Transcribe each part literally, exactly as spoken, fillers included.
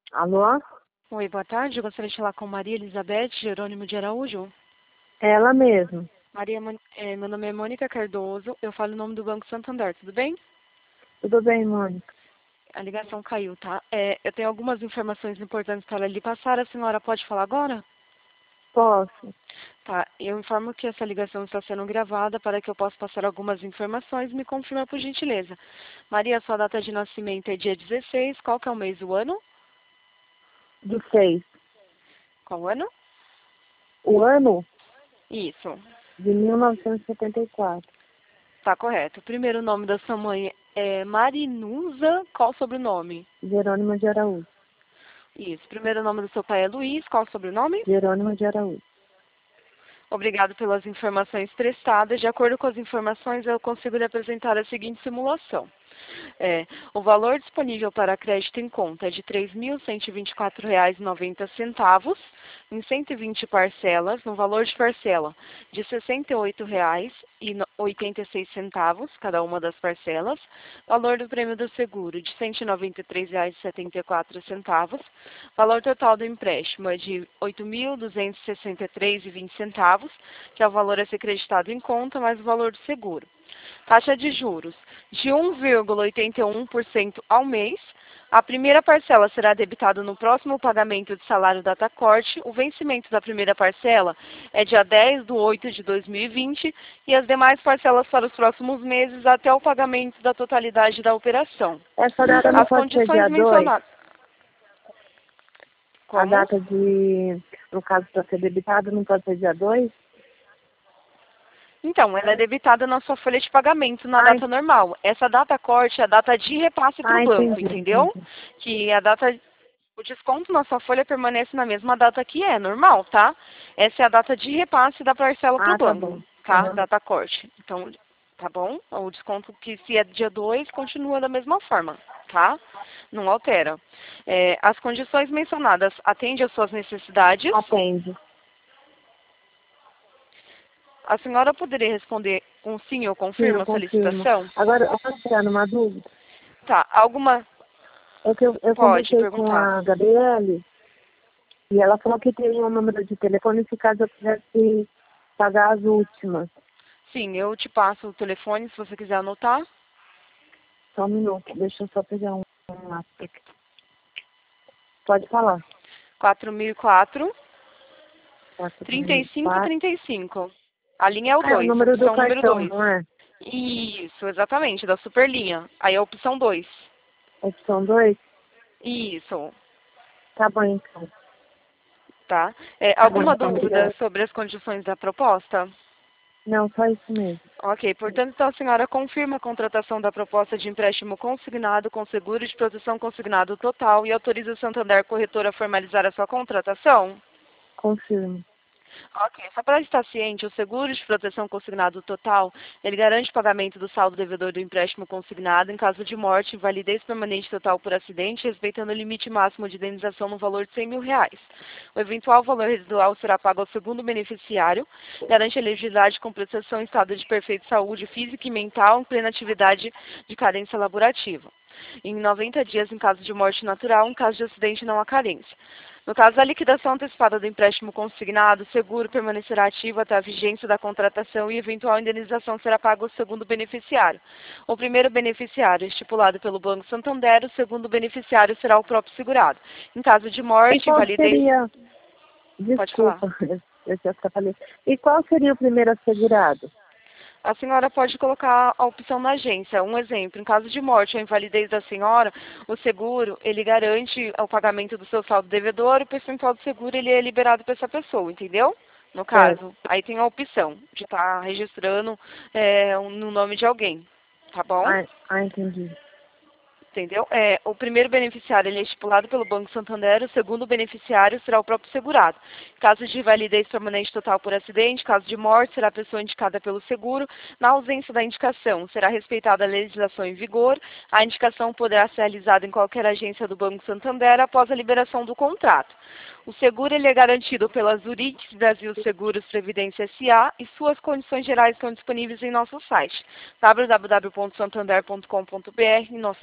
Alô? Oi, boa tarde. Eu gostaria de falar com Maria Elizabeth Jerônimo de Araújo. Ela mesmo. Maria, Mon- eh, meu nome é Mônica Cardoso. Eu falo em nome do Banco Santander, tudo bem? Tudo bem, Mônica? A ligação caiu, tá? Eh, eu tenho algumas informações importantes para lhe passar. A senhora pode falar agora? Posso? Tá. Eu informo que essa ligação está sendo gravada para que eu possa passar algumas informações. Me confirma, por gentileza. Maria, sua data de nascimento é dia dezesseis. Qual que é o mês do ano? Do seis. Qual ano? O ano Isso. de mil novecentos e setenta e quatro. Tá correto. O primeiro nome da sua mãe é Marinusa. Qual o sobrenome? Jerônimo de Araújo. Isso. O primeiro nome do seu pai é Luiz. Qual o sobrenome? Jerônimo de Araújo. Obrigado pelas informações prestadas. De acordo com as informações, eu consigo lhe apresentar a seguinte simulação. É, o valor disponível para crédito em conta é de três mil cento e vinte e quatro reais e noventa centavos, em cento e vinte parcelas, no valor de parcela de sessenta e oito reais e oitenta e seis centavos, cada uma das parcelas, valor do prêmio do seguro de cento e noventa e três reais e setenta e quatro centavos, valor total do empréstimo é de oito mil duzentos e sessenta e três reais e vinte centavos, que é o valor a ser creditado em conta, mais o valor do seguro. Taxa de juros de um vírgula oitenta e um por cento ao mês. A primeira parcela será debitada no próximo pagamento de salário data corte. O vencimento da primeira parcela é dia dez de oito de dois mil e vinte e as demais parcelas para os próximos meses até o pagamento da totalidade da operação. Essa data não As pode ser condições dia dois? mencionadas. A Como? data de, no caso, para ser debitado, não pode ser dia dois? Então, ela é debitada na sua folha de pagamento na Ai, data normal. Essa data corte é a data de repasse para o ah, banco, entendi, entendeu? entendi. Que a data, o desconto na sua folha permanece na mesma data que é, normal, tá? Essa é a data de repasse da parcela para o Ah, tá banco, bom. tá? Aham. Data corte. Então, tá bom? O desconto que se é dia dois continua da mesma forma, tá? Não altera. É, as condições mencionadas atendem às suas necessidades. Atende. A senhora poderia responder com sim ou Sim, eu confirma a confirmo. solicitação? Agora, eu posso tirar numa dúvida? Tá, alguma... É que eu, eu Pode conversei com perguntar. a Gabriele e ela falou que tem um número de telefone se caso eu quisesse pagar as últimas. Sim, eu te passo o telefone se você quiser anotar. Só um minuto, deixa eu só pegar um, um lápis aqui. Pode falar. quatro mil e quatro, quatro trinta e mil e cinco, quatro. trinta e cinco. A linha é o Ah, é o dois, número do opção número cartão, dois. não é? Isso, exatamente, da Superlinha. Aí é a opção dois. Opção dois. Isso, Tá bom, então. tá? É, Tá bom, alguma então, dúvida obrigada. sobre as condições da proposta? Não, só isso mesmo. Ok, portanto, então a senhora confirma a contratação da proposta de empréstimo consignado com seguro de proteção consignado total e autoriza o Santander Corretora a formalizar a sua contratação? Confirmo. Ok, só para estar ciente, o seguro de proteção consignado total, ele garante o pagamento do saldo devedor do empréstimo consignado em caso de morte, invalidez permanente total por acidente, respeitando o limite máximo de indenização no valor de cem mil reais. O eventual valor residual será pago ao segundo beneficiário, garante a elegibilidade com prestação em estado de perfeita saúde física e mental, em plena atividade de carência laborativa. Em noventa dias, em caso de morte natural, em caso de acidente, não há carência. No caso da liquidação antecipada do empréstimo consignado, o seguro permanecerá ativo até a vigência da contratação e eventual indenização será paga ao segundo beneficiário. O primeiro beneficiário é estipulado pelo Banco Santander, o segundo beneficiário será o próprio segurado. Em caso de E morte, qual invalidez... seria... Pode falar. Desculpa, eu já falei. E qual seria o primeiro assegurado? A senhora pode colocar a opção na agência. Um exemplo, em caso de morte ou invalidez da senhora, o seguro, ele garante o pagamento do seu saldo devedor, o percentual do seguro ele é liberado para essa pessoa, entendeu? No Certo. caso, aí tem a opção de estar registrando é, um- no nome de alguém, tá bom? Ah, ah entendi. Entendeu? É, o primeiro beneficiário ele é estipulado pelo Banco Santander, o segundo beneficiário será o próprio segurado. Caso de invalidez permanente total por acidente, caso de morte, será a pessoa indicada pelo seguro. Na ausência da indicação, será respeitada a legislação em vigor. A indicação poderá ser realizada em qualquer agência do Banco Santander após a liberação do contrato. O seguro ele é garantido pela Zurich Brasil Seguros Previdência S A e suas condições gerais estão disponíveis em nosso site w w w ponto santander ponto com ponto b r, em nossas agências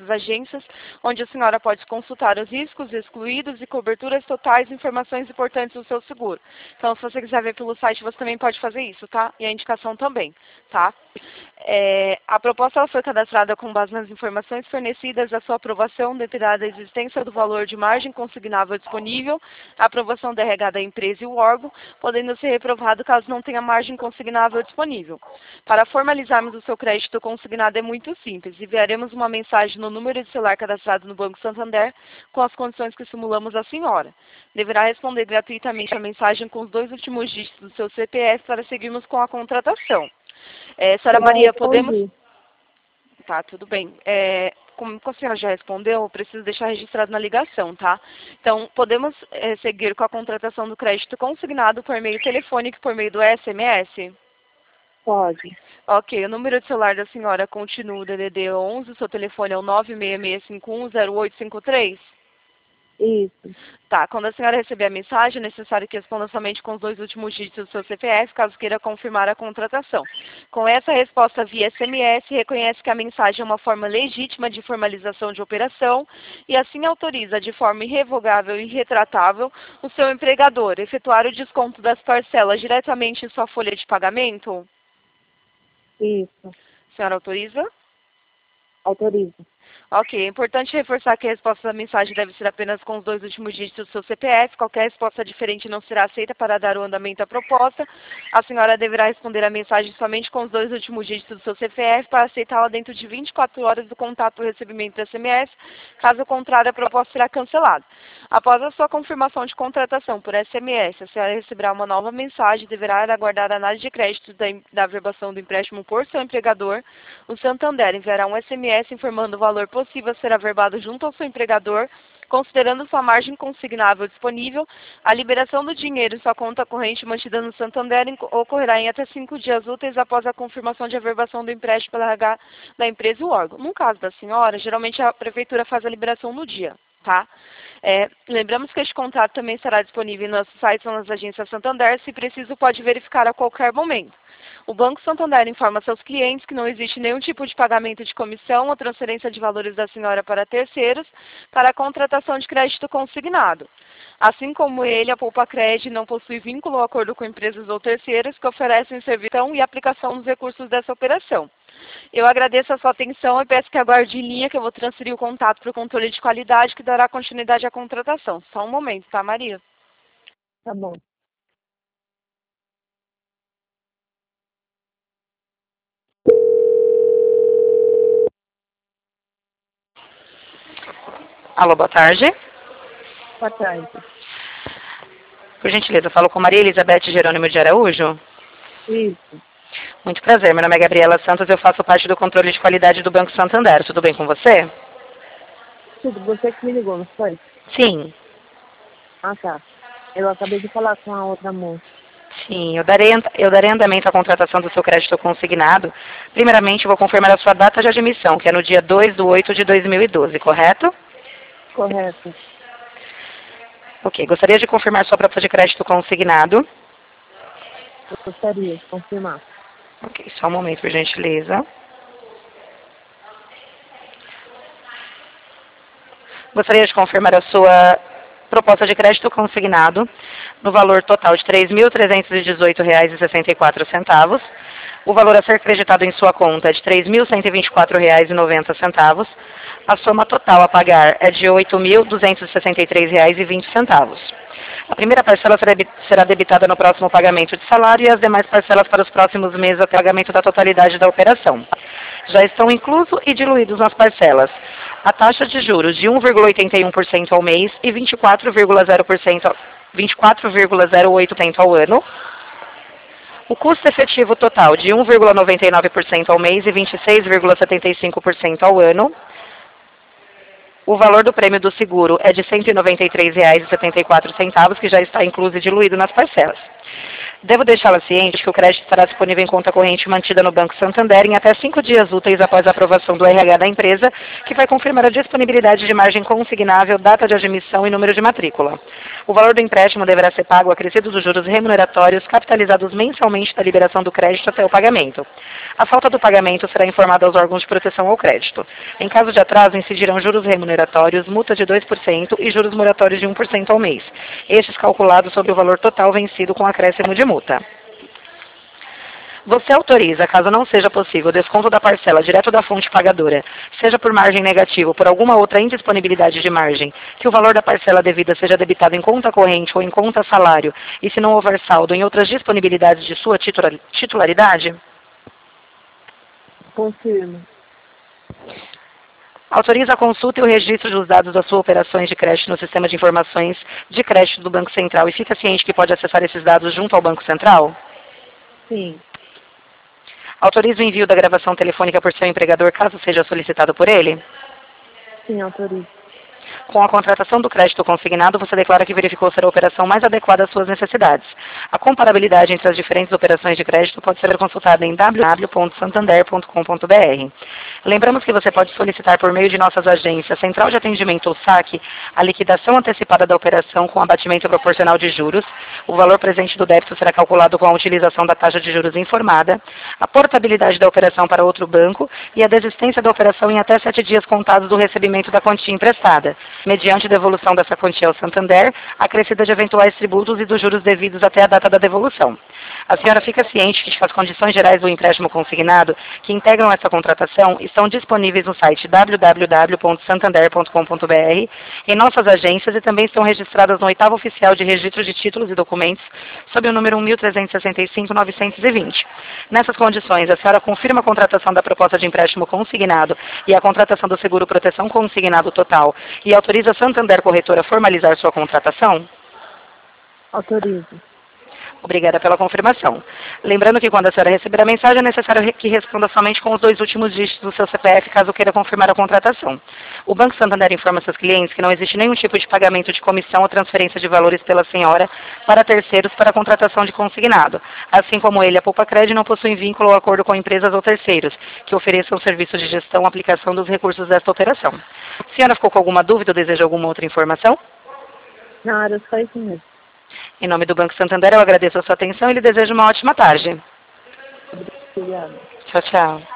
agências, onde a senhora pode consultar os riscos excluídos e coberturas totais, informações importantes do seu seguro. Então, se você quiser ver pelo site, você também pode fazer isso, tá? E a indicação também, tá? É, a proposta ela foi cadastrada com base nas informações fornecidas. A sua aprovação dependerá da existência do valor de margem consignável disponível, a aprovação da R H da empresa e o órgão, podendo ser reprovado caso não tenha margem consignável disponível. Para formalizarmos o seu crédito consignado é muito simples. Enviaremos uma mensagem no número de celular cadastrado no Banco Santander com as condições que simulamos à senhora. Deverá responder gratuitamente a mensagem com os dois últimos dígitos do seu C P F para seguirmos com a contratação. É, senhora Maria, podemos... Tá, tudo bem. É, como a senhora já respondeu, eu preciso deixar registrado na ligação, tá? Então, podemos é, seguir com a contratação do crédito consignado por meio telefônico e por meio do S M S? Pode. Ok, o número de celular da senhora continua o D D D onze, o seu telefone é o nove seis seis cinco um zero oito cinco três? Isso. Tá, quando a senhora receber a mensagem, é necessário que responda somente com os dois últimos dígitos do seu C P F, caso queira confirmar a contratação. Com essa resposta via S M S, reconhece que a mensagem é uma forma legítima de formalização de operação e assim autoriza de forma irrevogável e retratável o seu empregador efetuar o desconto das parcelas diretamente em sua folha de pagamento? Isso. A senhora autoriza? Autorizo. Ok, é importante reforçar que a resposta da mensagem deve ser apenas com os dois últimos dígitos do seu C P F. Qualquer resposta diferente não será aceita para dar o andamento à proposta. A senhora deverá responder a mensagem somente com os dois últimos dígitos do seu C P F para aceitá-la dentro de vinte e quatro horas do contato do recebimento do S M S. Caso contrário, a proposta será cancelada. Após a sua confirmação de contratação por S M S, a senhora receberá uma nova mensagem e deverá aguardar a análise de crédito da, da averbação do empréstimo por seu empregador. O Santander enviará um S M S informando o valor possível a ser averbado junto ao seu empregador, considerando sua margem consignável disponível. A liberação do dinheiro em sua conta corrente mantida no Santander ocorrerá em até cinco dias úteis após a confirmação de averbação do empréstimo pela R H da empresa e o órgão. No caso da senhora, geralmente a prefeitura faz a liberação no dia, tá? É, lembramos que este contrato também estará disponível em nossos sites ou nas agências Santander. Se preciso, pode verificar a qualquer momento. O Banco Santander informa seus clientes que não existe nenhum tipo de pagamento de comissão ou transferência de valores da senhora para terceiros para a contratação de crédito consignado. Assim como ele, a Poupa Cred não possui vínculo ou acordo com empresas ou terceiros que oferecem serviço e aplicação dos recursos dessa operação. Eu agradeço a sua atenção e peço que aguarde em linha que eu vou transferir o contato para o controle de qualidade que dará continuidade à contratação. Só um momento, tá, Maria? Tá bom. Alô, boa tarde. Boa tarde. Por gentileza, falo com Maria Elizabeth Jerônimo de Araújo. Isso. Muito prazer, meu nome é Gabriela Santos, eu faço parte do controle de qualidade do Banco Santander. Tudo bem com você? Tudo, você que me ligou, não foi? Sim. Ah, tá. Eu acabei de falar com a outra moça. Sim, eu darei, eu darei andamento à contratação do seu crédito consignado. Primeiramente, vou confirmar a sua data de admissão, que é no dia dois de oito de dois mil e doze, correto? Correto. Ok, gostaria de confirmar sua proposta de crédito consignado. Eu gostaria de confirmar. Ok, só um momento, por gentileza. Gostaria de confirmar a sua proposta de crédito consignado no valor total de três mil trezentos e dezoito reais e sessenta e quatro centavos. O valor a ser creditado em sua conta é de três mil cento e vinte e quatro reais e noventa centavos. A soma total a pagar é de oito mil duzentos e sessenta e três reais e vinte centavos. A primeira parcela será debitada no próximo pagamento de salário e as demais parcelas para os próximos meses até o pagamento da totalidade da operação. Já estão inclusos e diluídos nas parcelas a taxa de juros de um vírgula oitenta e um por cento ao mês e vinte e quatro vírgula zero por cento, vinte e quatro vírgula zero oito por cento ao ano. O custo efetivo total de um vírgula noventa e nove por cento ao mês e vinte e seis vírgula setenta e cinco por cento ao ano. O valor do prêmio do seguro é de cento e noventa e três reais e setenta e quatro centavos, que já está incluso e diluído nas parcelas. Devo deixá-la ciente que o crédito estará disponível em conta corrente mantida no Banco Santander em até cinco dias úteis após a aprovação do R H da empresa, que vai confirmar a disponibilidade de margem consignável, data de admissão e número de matrícula. O valor do empréstimo deverá ser pago acrescido dos juros remuneratórios capitalizados mensalmente da liberação do crédito até o pagamento. A falta do pagamento será informada aos órgãos de proteção ao crédito. Em caso de atraso, incidirão juros remuneratórios, multa de dois por cento e juros moratórios de um por cento ao mês, estes calculados sobre o valor total vencido com acréscimo de multa. Você autoriza, caso não seja possível, o desconto da parcela direto da fonte pagadora, seja por margem negativa ou por alguma outra indisponibilidade de margem, que o valor da parcela devida seja debitado em conta corrente ou em conta salário, e se não houver saldo em outras disponibilidades de sua titularidade? Confirmo. Autoriza a consulta e o registro dos dados das suas operações de crédito no sistema de informações de crédito do Banco Central e fica ciente que pode acessar esses dados junto ao Banco Central? Sim. Autoriza o envio da gravação telefônica por seu empregador caso seja solicitado por ele? Sim, autorizo. Com a contratação do crédito consignado, você declara que verificou ser a operação mais adequada às suas necessidades. A comparabilidade entre as diferentes operações de crédito pode ser consultada em w w w ponto santander ponto com ponto b r. Lembramos que você pode solicitar por meio de nossas agências Central de Atendimento ou SAC a liquidação antecipada da operação com abatimento proporcional de juros. O valor presente do débito será calculado com a utilização da taxa de juros informada, a portabilidade da operação para outro banco e a desistência da operação em até sete dias contados do recebimento da quantia emprestada, mediante devolução dessa quantia ao Santander, acrescida de eventuais tributos e dos juros devidos até a data da devolução. A senhora fica ciente de que as condições gerais do empréstimo consignado que integram essa contratação estão disponíveis no site w w w ponto santander ponto com ponto b r, em nossas agências e também estão registradas no oitavo oficial de registro de títulos e documentos sob o número um mil trezentos e sessenta e cinco, novecentos e vinte. Nessas condições, a senhora confirma a contratação da proposta de empréstimo consignado e a contratação do seguro proteção consignado total e autoriza a Santander Corretora a formalizar sua contratação? Autorizo. Obrigada pela confirmação. Lembrando que quando a senhora receber a mensagem, é necessário que responda somente com os dois últimos dígitos do seu C P F, caso queira confirmar a contratação. O Banco Santander informa seus clientes que não existe nenhum tipo de pagamento de comissão ou transferência de valores pela senhora para terceiros para a contratação de consignado. Assim como ele, a Poupa Cred não possui vínculo ou acordo com empresas ou terceiros que ofereçam serviços de gestão ou aplicação dos recursos desta operação. A senhora ficou com alguma dúvida ou deseja alguma outra informação? Não, era só isso mesmo. Em nome do Banco Santander, eu agradeço a sua atenção e lhe desejo uma ótima tarde. Obrigada. Tchau, tchau.